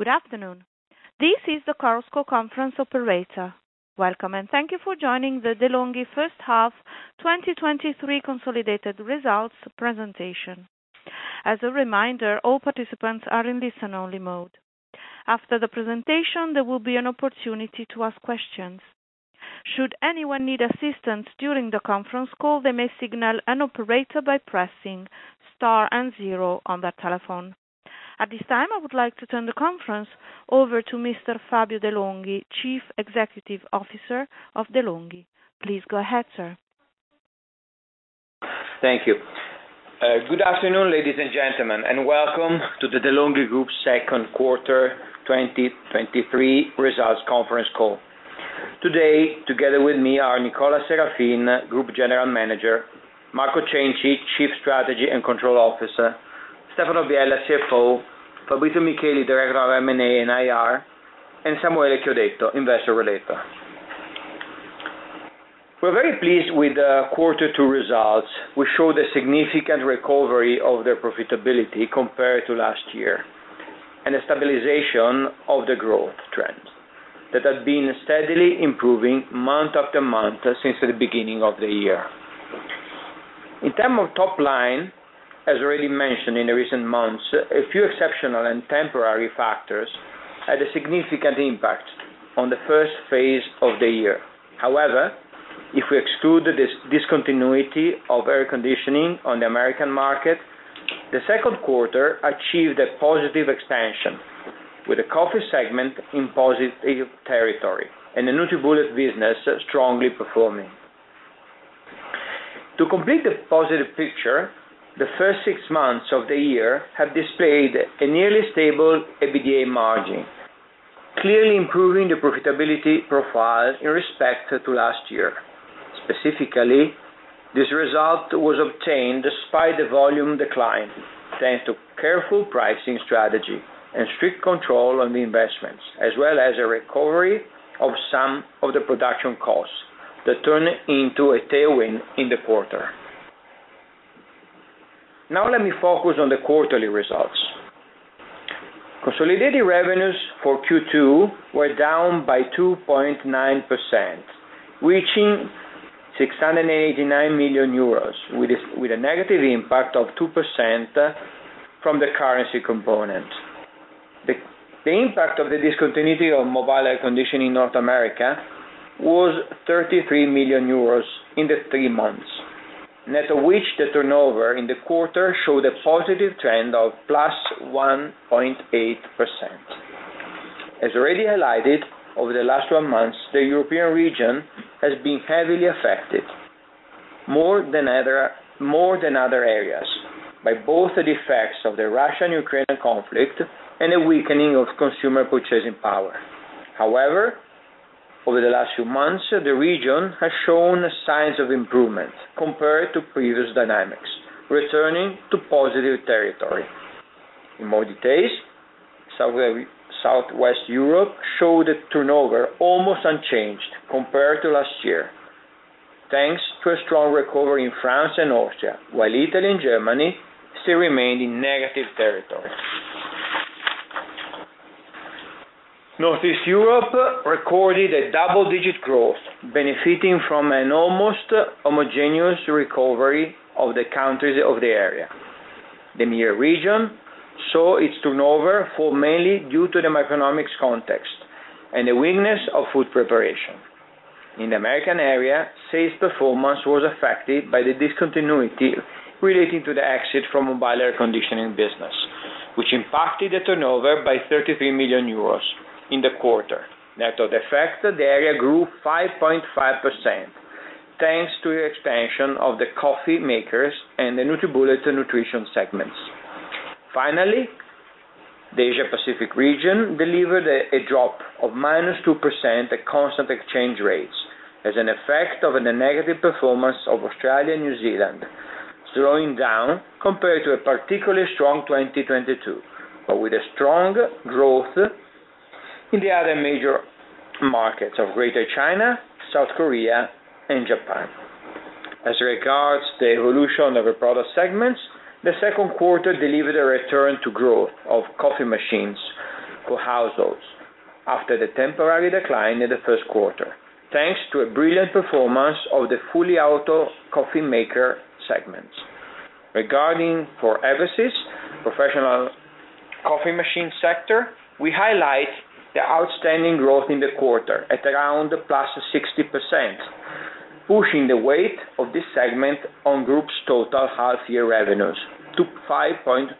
Good afternoon. This is the Chorus Call conference operator. Welcome, and thank you for joining the De'Longhi first half 2023 consolidated results presentation. As a reminder, all participants are in listen-only mode. After the presentation, there will be an opportunity to ask questions. Should anyone need assistance during the conference call, they may signal an operator by pressing star and zero on their telephone. At this time, I would like to turn the conference over to Mr. Fabio De'Longhi, Chief Executive Officer of De'Longhi. Please go ahead, sir. Thank you. Good afternoon, ladies and gentlemen, and welcome to the De'Longhi Group second quarter 2023 results conference call. Today, together with me are Nicola Serafin, Group General Manager, Marco Cenci, Chief Strategy and Control Officer, Stefano Biella, CFO, Fabrizio Micheli, Director of M&A and IR, and Samuele Chiodetto, Investor Relator. We're very pleased with the quarter two results, which showed a significant recovery of their profitability compared to last year, and a stabilization of the growth trend that had been steadily improving month after month since the beginning of the year. In terms of top line, as already mentioned in the recent months, a few exceptional and temporary factors had a significant impact on the first phase of the year. However, if we exclude the discontinuity of air conditioning on the American market, the second quarter achieved a positive expansion, with the coffee segment in positive territory and the NutriBullet business strongly performing. To complete the positive picture, the first 6 months of the year have displayed a nearly stable EBITDA margin, clearly improving the profitability profile in respect to last year. Specifically, this result was obtained despite the volume decline, thanks to careful pricing strategy and strict control on the investments, as well as a recovery of some of the production costs that turned into a tailwind in the quarter. Now let me focus on the quarterly results. Consolidated revenues for Q2 were down by 2.9%, reaching 689 million euros, with a negative impact of 2% from the currency component. The impact of the discontinuity of mobile air conditioning in North America was 33 million euros in the 3 months, net of which the turnover in the quarter showed a positive trend of plus 1.8%. As already highlighted, over the last 12 months, the European region has been heavily affected, more than other areas, by both the effects of the Russian-Ukrainian conflict and a weakening of consumer purchasing power. However, over the last few months, the region has shown signs of improvement compared to previous dynamics, returning to positive territory. In more details, Southwest Europe showed a turnover almost unchanged compared to last year, thanks to a strong recovery in France and Austria, while Italy and Germany still remained in negative territory. Northeast Europe recorded a double-digit growth, benefiting from an almost homogeneous recovery of the countries of the area. The MEA region saw its turnover fall mainly due to the macroeconomics context and the weakness of food preparation. In the American area, sales performance was affected by the discontinuity relating to the exit from mobile air conditioning business, which impacted the turnover by 33 million euros. In the quarter. Net of the effect, the area grew 5.5%, thanks to the expansion of the coffee makers and the NutriBullet nutrition segments. Finally, the Asia-Pacific region delivered a drop of -2% at constant exchange rates, as an effect of the negative performance of Australia and New Zealand, slowing down compared to a particularly strong 2022, but with a strong growth in the other major markets of Greater China, South Korea, and Japan. As regards the evolution of the product segments, the second quarter delivered a return to growth of coffee machines, for households after the temporary decline in the first quarter, thanks to a brilliant performance of the fully auto coffee maker segments. Regarding for Eversys, professional coffee machine sector, we highlight the outstanding growth in the quarter at around plus 60%, pushing the weight of this segment on group's total half-year revenues to 5.2%.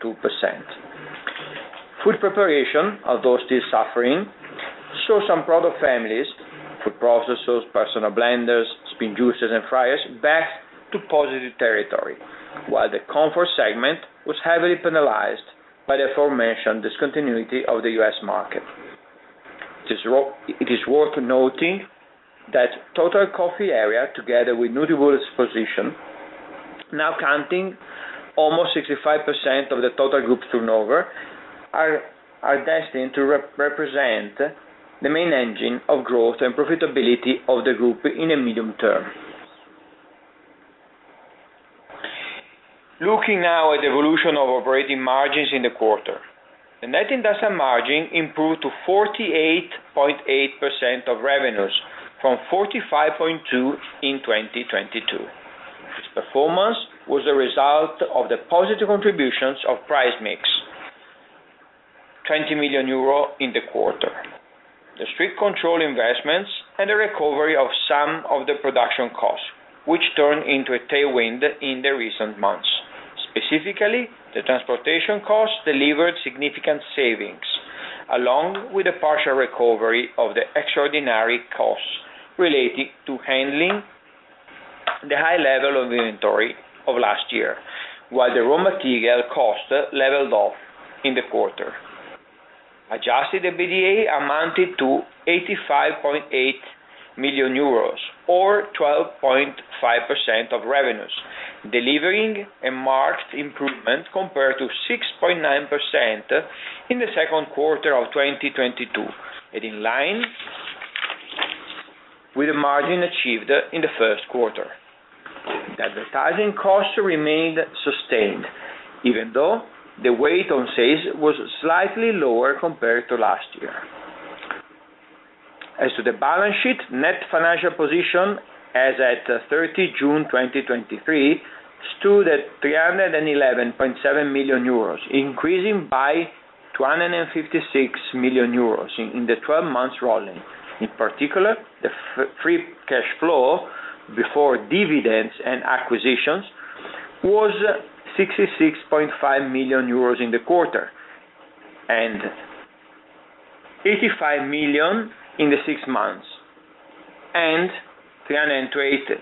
Food preparation, although still suffering, saw some product families, food processors, personal blenders, spin juicers and fryers, back to positive territory, while the comfort segment was heavily penalized by the aforementioned discontinuity of the US market. It is worth noting that total coffee area, together with Nutribullet's position, now counting almost 65% of the total group's turnover, are destined to represent the main engine of growth and profitability of the group in the medium term. Looking now at the evolution of operating margins in the quarter. The net industrial margin improved to 48.8% of revenues from 45.2% in 2022. This performance was a result of the positive contributions of price mix, 20 million euro in the quarter, the strict control investments, and the recovery of some of the production costs, which turned into a tailwind in the recent months. Specifically, the transportation costs delivered significant savings, along with a partial recovery of the extraordinary costs related to handling the high level of inventory of last year, while the raw material cost leveled off in the quarter. Adjusted EBITDA amounted to 85.8 million euros, or 12.5% of revenues, delivering a marked improvement compared to 6.9% in the second quarter of 2022, and in line with the margin achieved in the first quarter. The advertising costs remained sustained, even though the weight on sales was slightly lower compared to last year. As to the balance sheet, net financial position as at 30 June 2023 stood at 311.7 million euros, increasing by 256 million euros in the 12 months rolling. In particular, the free cash flow before dividends and acquisitions was 66.5 million euros in the quarter and 85 million in the 6 months and 328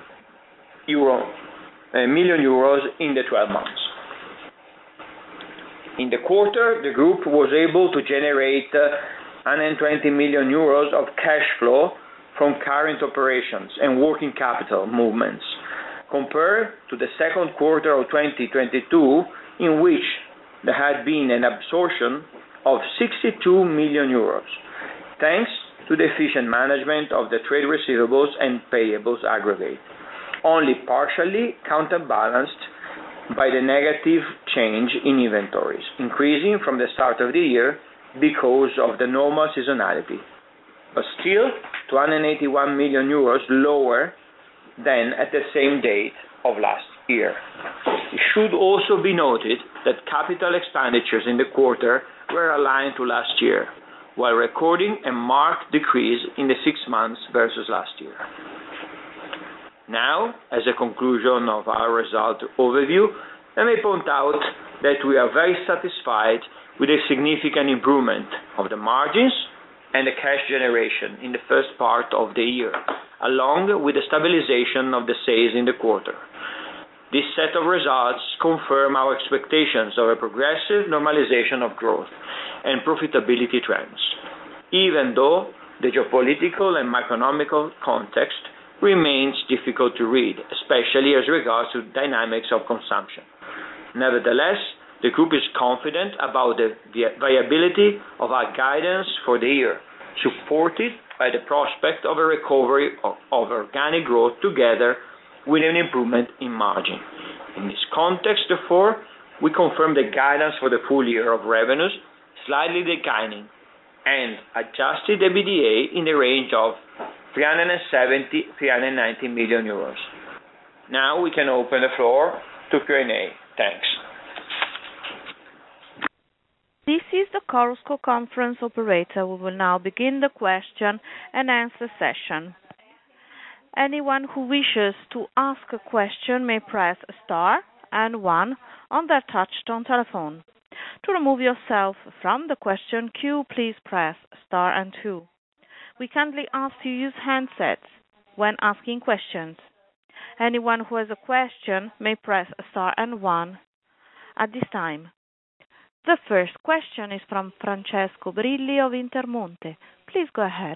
million euros in the 12 months. In the quarter, the group was able to generate 120 million euros of cash flow from current operations and working capital movements, compared to the second quarter of 2022, in which there had been an absorption of 62 million euros, thanks to the efficient management of the trade receivables and payables aggregate, only partially counterbalanced by the negative change in inventories, increasing from the start of the year because of the normal seasonality, but still 281 million euros lower than at the same date of last year. It should also be noted that capital expenditures in the quarter were aligned to last year, while recording a marked decrease in the 6 months versus last year. Now, as a conclusion of our result overview, let me point out that we are very satisfied with a significant improvement of the margins and the cash generation in the first part of the year, along with the stabilization of the sales in the quarter. This set of results confirm our expectations of a progressive normalization of growth and profitability trends, even though the geopolitical and macroeconomic context remains difficult to read, especially as regards to dynamics of consumption. Nevertheless, the group is confident about the viability of our guidance for the year, supported by the prospect of a recovery of organic growth together with an improvement in margin. In this context, therefore, we confirm the guidance for the full year of revenues slightly declining and adjusted EBITDA in the range of 370-390 million euros. Now we can open the floor to Q&A. Thanks. This is the Chorus Call conference operator. We will now begin the question and answer session. Anyone who wishes to ask a question may press star and one on their touch-tone telephone. To remove yourself from the question queue, please press star and two. We kindly ask you to use handsets when asking questions. Anyone who has a question may press star and one at this time. The first question is from Francesco Brilli of Intermonte. Please go ahead.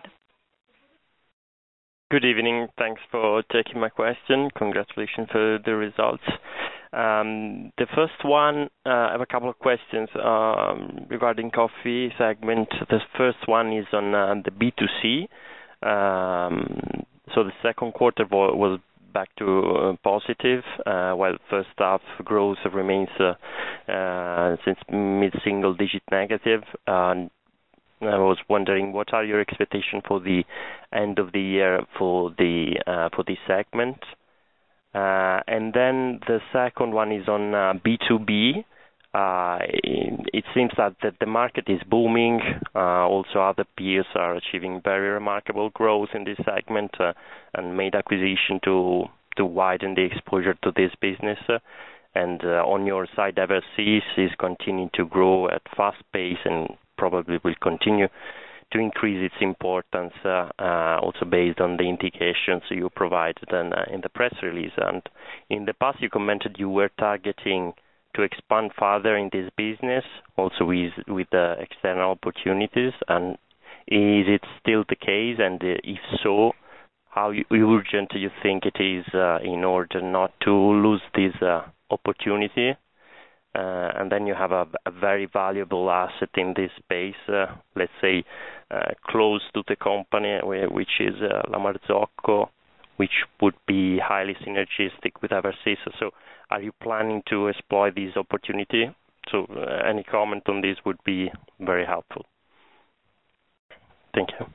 Good evening. Thanks for taking my question. Congratulations for the results. The first one, I have a couple of questions regarding coffee segment. The first one is on the B2C. So the second quarter was back to positive, while first half growth remains since mid-single digit negative. I was wondering, what are your expectations for the end of the year for this segment? And then the second one is on B2B. It seems that the market is booming. Also, other peers are achieving very remarkable growth in this segment and made acquisition to widen the exposure to this business. And on your side, Eversys is continuing to grow at fast pace and probably will continue to increase its importance, also based on the indications you provided in the press release. And in the past, you commented you were targeting to expand further in this business, also with the external opportunities. And is it still the case? And if so, how urgent do you think it is in order not to lose this opportunity? And then you have a very valuable asset in this space, let's say, close to the company, which is La Marzocco, which would be highly synergistic with Eversys. So are you planning to exploit this opportunity? So any comment on this would be very helpful. Thank you.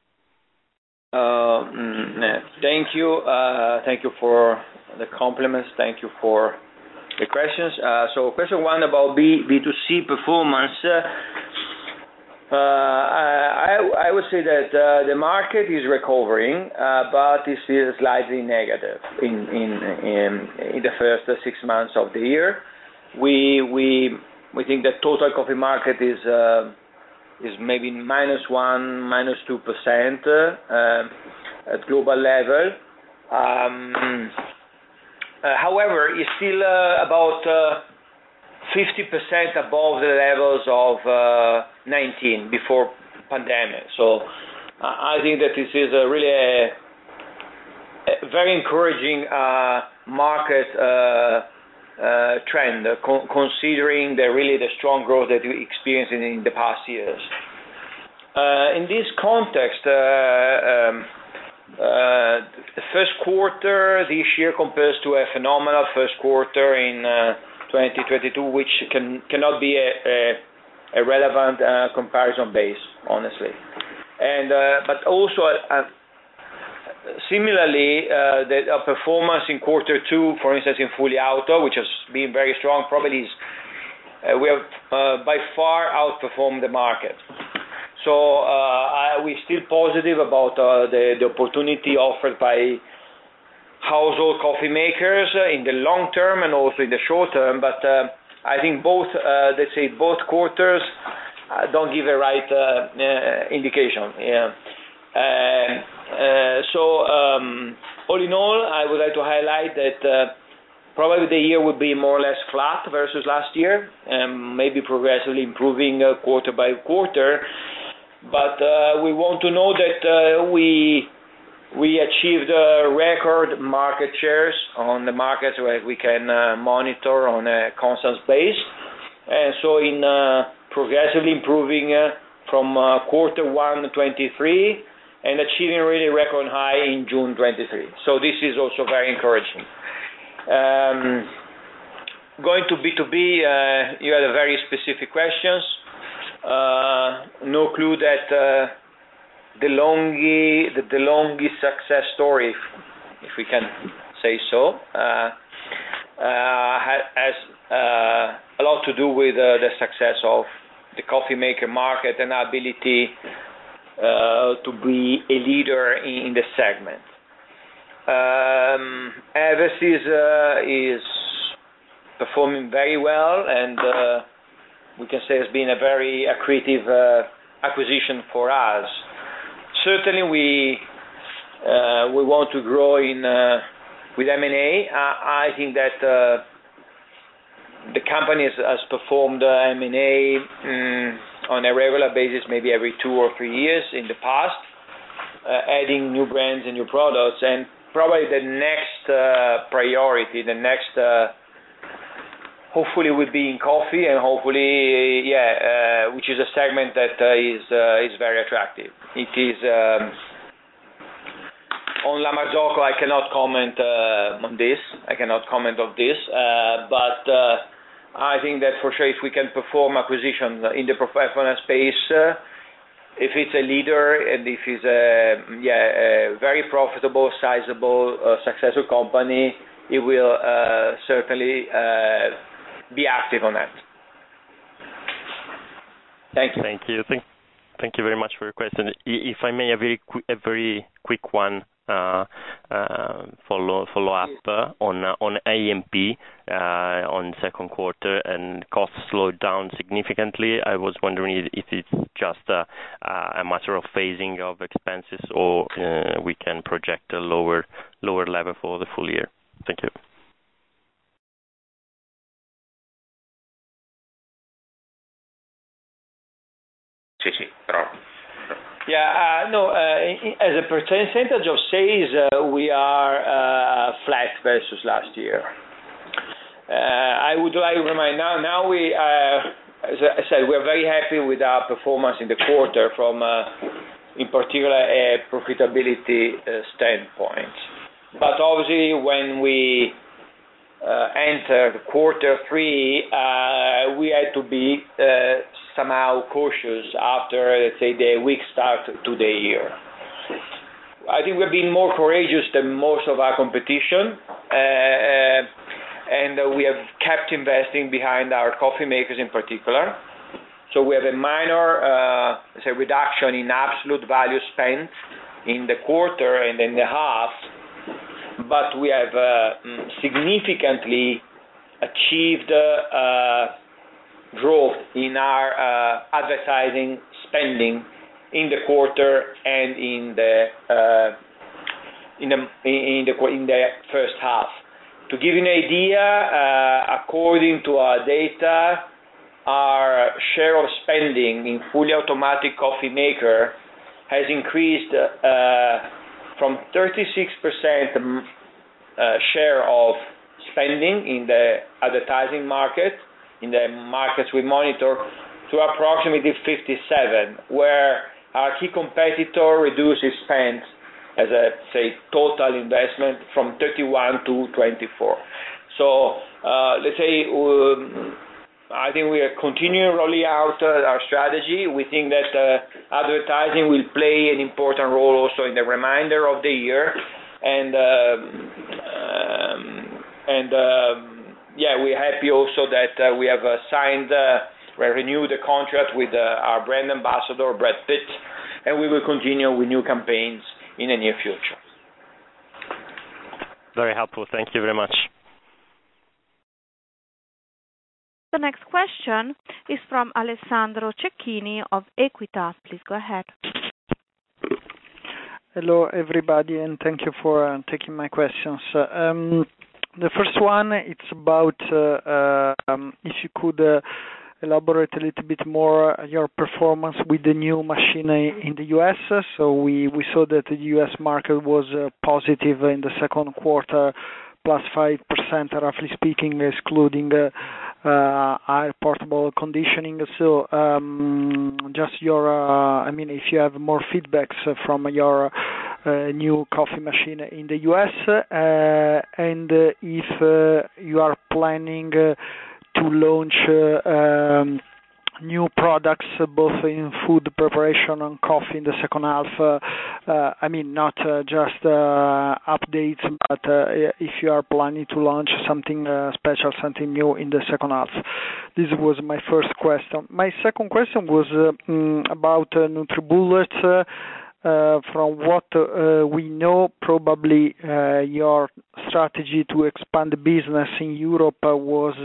Thank you. Thank you for the compliments. Thank you for the questions. So question one about B2C performance. I would say that the market is recovering, but it's still slightly negative in the first 6 months of the year. We think the total coffee market is maybe -1%, -2% at global level. However, it's still about 50% above the levels of 19 before pandemic. So I think that this is a really a very encouraging market trend, considering the strong growth that we experienced in the past years. In this context, the first quarter this year compares to a phenomenal first quarter in 2022, which cannot be a relevant comparison base, honestly. And but also similarly, the performance in quarter two, for instance, in Fully Auto, which has been very strong, probably is we have by far outperformed the market. So we're still positive about the opportunity offered by household coffee makers in the long term and also in the short term. But I think both, let's say both quarters don't give a right indication. Yeah. So all in all, I would like to highlight that probably the year will be more or less flat versus last year, and maybe progressively improving quarter by quarter. But we want to know that we achieved record market shares on the markets where we can monitor on a constant base, and so in progressively improving from quarter 1 23 and achieving really record high in June 23. So this is also very encouraging. Going to B2B, you had a very specific questions. no clue that the DeLonghi success story, if we can say so, has a lot to do with the success of the coffee maker market and our ability to be a leader in the segment. Eversys is performing very well, and we can say it's been a very accretive acquisition for us. Certainly, we want to grow with M&A. I think that the company has performed M&A on a regular basis, maybe every 2 or 3 years in the past, adding new brands and new products. And probably the next priority, hopefully will be in coffee, and hopefully, which is a segment that is very attractive. It is on La Marzocco. I cannot comment on this. But I think that for sure, if we can perform acquisition in the professional space, if it's a leader and if it's a very profitable, sizable, successful company, it will certainly be active on that. Thank you. Thank you very much for your question. If I may, a very quick one. Follow up on A&P on second quarter, and costs slowed down significantly. I was wondering if it's just a matter of phasing of expenses, or we can project a lower level for the full year. Thank you. As a percentage of sales, we are flat versus last year. I would like to remind now we, as I said, we are very happy with our performance in the quarter from, in particular, a profitability standpoint. But obviously, when we entered quarter 3, we had to be somehow cautious after, let's say, the weak start to the year. I think we've been more courageous than most of our competition, and we have kept investing behind our coffee makers in particular. So we have a minor, let's say, reduction in absolute value spent in the quarter and in the half, but we have significantly achieved growth in our advertising spending in the quarter and in the first half. To give you an idea, according to our data, our share of spending in fully automatic coffee maker has increased from 36% share of spending in the advertising market, in the markets we monitor, to approximately 57%, where our key competitor reduces spend as a, say, total investment from 31 to 24. So, let's say, I think we are continuing rolling out our strategy. We think that advertising will play an important role also in the remainder of the year, and we're happy also that we have renewed the contract with our brand ambassador, Brad Pitt, and we will continue with new campaigns in the near future. Very helpful. Thank you very much. The next question is from Alessandro Cecchini of Equita. Please go ahead. Hello, everybody, and thank you for taking my questions. The first one, it's about if you could elaborate a little bit more your performance with the new machine in the US. So we saw that the US market was positive in the second quarter, plus 5%, roughly speaking, excluding air portable conditioning. So just your, if you have more feedbacks from your new coffee machine in the US, and if you are planning to launch new products, both in food preparation and coffee in the second half? I mean, not just updates, but if you are planning to launch something special, something new in the second half. This was my first question. My second question was about NutriBullet. From what we know, probably your strategy to expand the business in Europe was,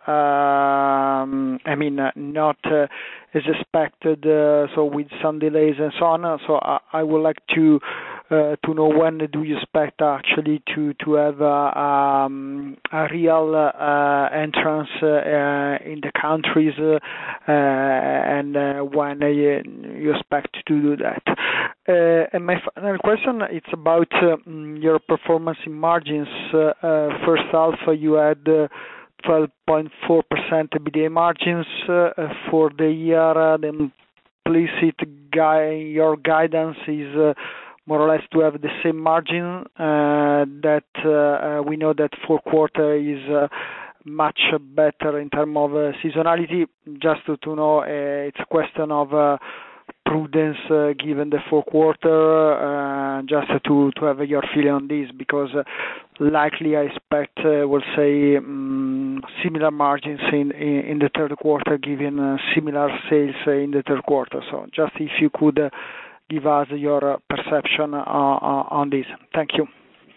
not as expected, so with some delays and so on. So I would like to know when do you expect actually to have a real entrance in the countries, and when you expect to do that. And my final question, it's about your performance in margins. First half, you had 12.4% EBITDA margins. For the year, the implicit your guidance is more or less to have the same margin. That we know that fourth quarter is much better in terms of seasonality. Just to know, it's a question of prudence given the fourth quarter, just to have your feeling on this, because likely I expect, we'll say, similar margins in the third quarter, given similar sales in the third quarter. So just if you could give us your perception on this. Thank you.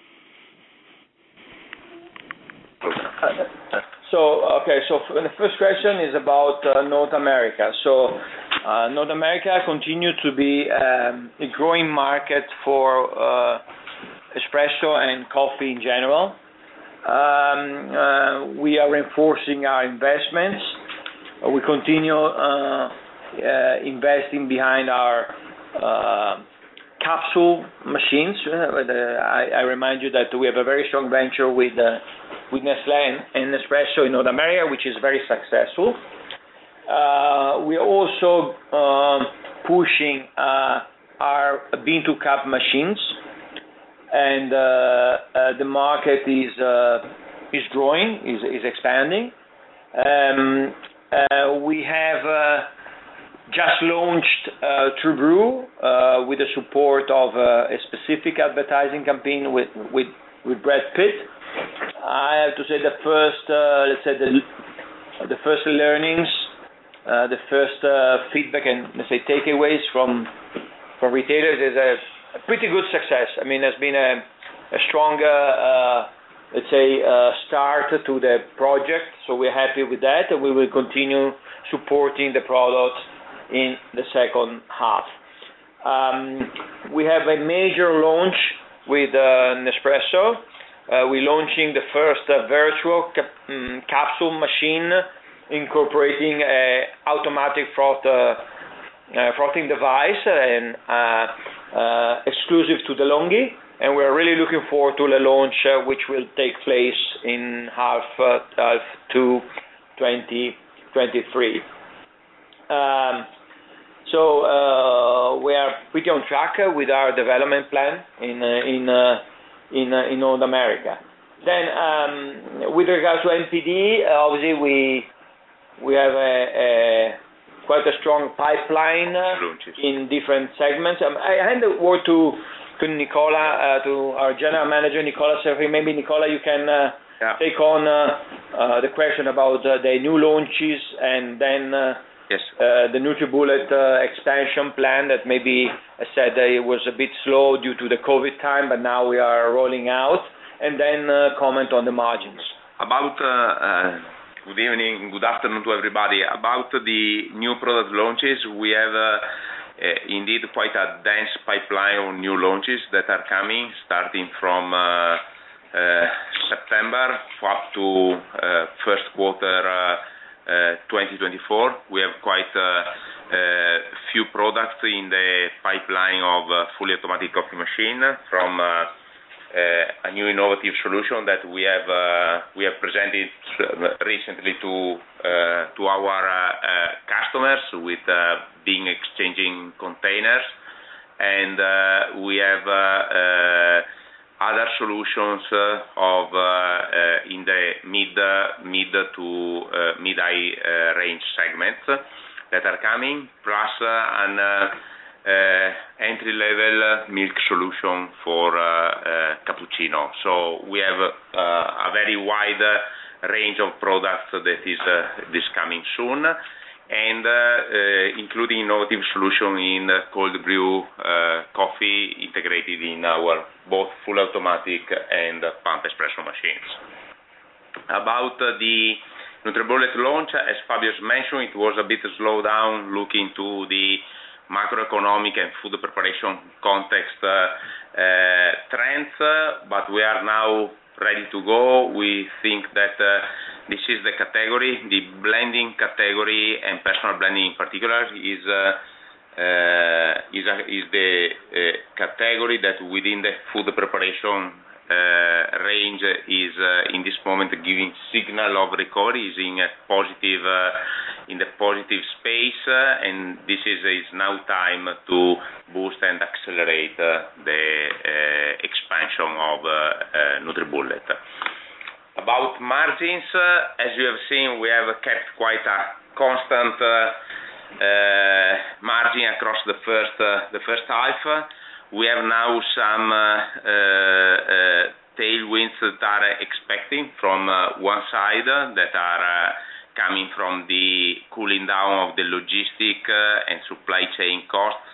So the first question is about North America. So North America continues to be a growing market for espresso and coffee in general. We are reinforcing our investments. We continue investing behind our capsule machines. I remind you that we have a very strong venture with Nestlé and Nespresso in North America, which is very successful. We are also pushing our bean-to-cup machines, and the market is growing, is expanding. We have just launched TrueBrew with the support of a specific advertising campaign with Brad Pitt. I have to say the first, the first learnings, the first feedback and takeaways from retailers is a pretty good success. I mean, there's been a strong, start to the project, so we're happy with that, and we will continue supporting the product in the second half. We have a major launch with Nespresso. We're launching the first virtual capsule machine incorporating an automatic frothing device and exclusive to DeLonghi, and we're really looking forward to the launch, which will take place in half 2 2023. So we are pretty on track with our development plan in North America. Then, with regards to NPD, obviously we have quite a strong pipeline in different segments. I hand the word to Nicola, to our General Manager, Nicola Serafin. Maybe Nicola, you can take on the question about the new launches, and then the NutriBullet expansion plan that maybe I said it was a bit slow due to the COVID time, but now we are rolling out, and then comment on the margins. About good evening, good afternoon to everybody. About the new product launches, we have indeed quite a dense pipeline of new launches that are coming, starting from September up to first quarter 2024. We have quite a few products in the pipeline of fully automatic coffee machine, from a new innovative solution that we have presented recently to our customers with being exchanging containers, and we have other solutions of in the mid to mid-high range segments. that are coming, plus an entry-level milk solution for cappuccino. So we have a very wide range of products that is coming soon, and including innovative solution in cold brew coffee integrated in our both full automatic and pump espresso machines. About the NutriBullet launch, as Fabio's mentioned, it was a bit slow down looking to the macroeconomic and food preparation context trends, but we are now ready to go. We think that this is the category, the blending category, and personal blending in particular is the category that within the food preparation range is in this moment giving signal of recovery, is in the positive space, and this is now time to boost and accelerate the expansion of NutriBullet. About margins, as you have seen, we have kept quite a constant margin across the first half. We have now some tailwinds that are expecting from one side that are coming from the cooling down of the logistic and supply chain costs.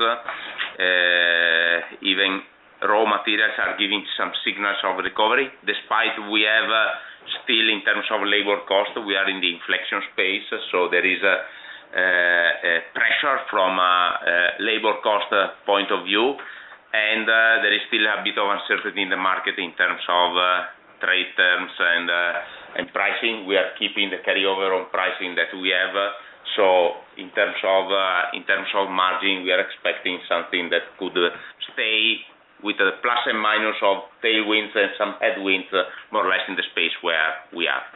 Even raw materials are giving some signals of recovery, despite we have still in terms of labor cost, we are in the inflection space, so there is a pressure from a labor cost point of view, and there is still a bit of uncertainty in the market in terms of trade terms and pricing. We are keeping the carryover on pricing that we have. So in terms of margin, we are expecting something that could stay with the plus and minus of tailwinds and some headwinds, more or less in the space where we are.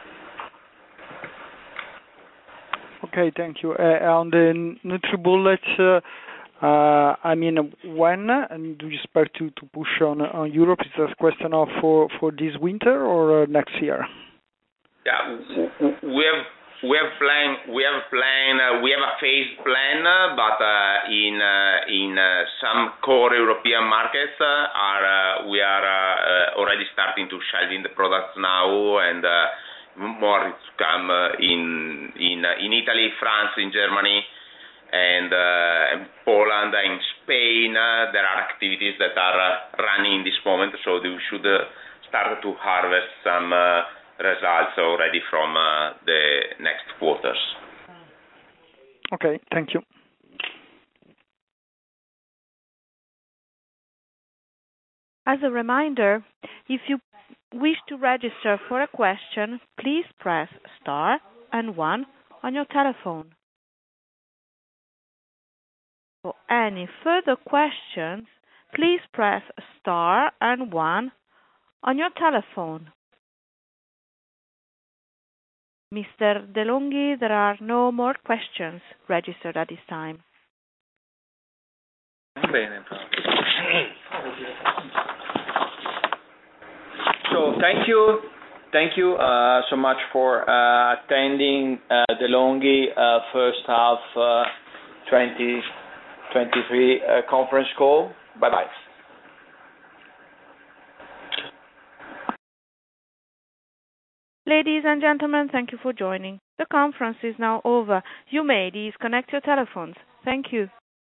Okay, thank you. On the NutriBullet, I mean, when do you expect to push on Europe? Is this a question of for this winter or next year? Yeah, we have a phased plan, but in some core European markets, we are already starting to shelve in the products now, and more to come in Italy, France, in Germany, and Poland and Spain. There are activities that are running in this moment, so we should start to harvest some results already from the next quarters. Okay, thank you. As a reminder, if you wish to register for a question, please press star and 1 on your telephone. For any further questions, please press star and 1 on your telephone. Mr. De'Longhi, there are no more questions registered at this time. Bene. So thank you so much for attending De'Longhi first half 2023 conference call. Bye-bye. Ladies and gentlemen, thank you for joining. The conference is now over. You may disconnect your telephones. Thank you.